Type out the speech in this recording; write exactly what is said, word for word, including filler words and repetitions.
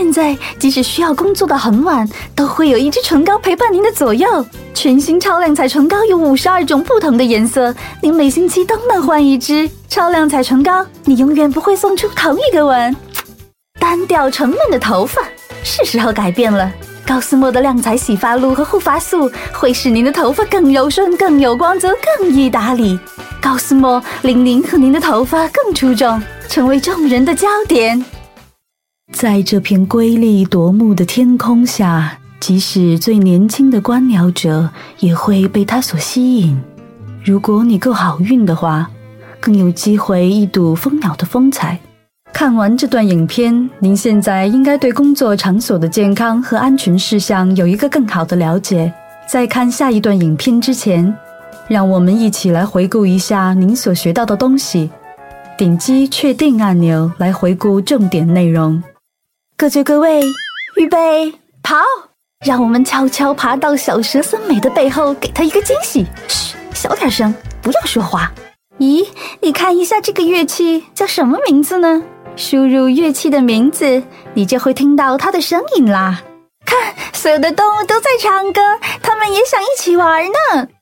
现在即使需要工作到很晚，都会有一支唇膏陪伴您的左右。全新超亮彩唇膏有五十二种不同的颜色，您每星期都能换一支。超亮彩唇膏，你永远不会送出同一个吻。单调沉闷的头发，是时候改变了。高斯莫的亮彩洗发露和护发素会使您的头发更柔顺、更有光泽、更易打理。高斯莫令您和您的头发更出众，成为众人的焦点。在这片瑰丽夺目的天空下，即使最年轻的观鸟者也会被它所吸引。如果你够好运的话，更有机会一睹蜂鸟的风采。看完这段影片，您现在应该对工作场所的健康和安全事项有一个更好的了解。在看下一段影片之前，让我们一起来回顾一下您所学到的东西。点击确定按钮来回顾重点内容。各就各位，预备，跑！让我们悄悄爬到小蛇森美的背后，给她一个惊喜。嘘，小点声，不要说话。咦，你看一下这个乐器叫什么名字呢？输入乐器的名字，你就会听到它的声音啦。看，所有的动物都在唱歌，它们也想一起玩呢。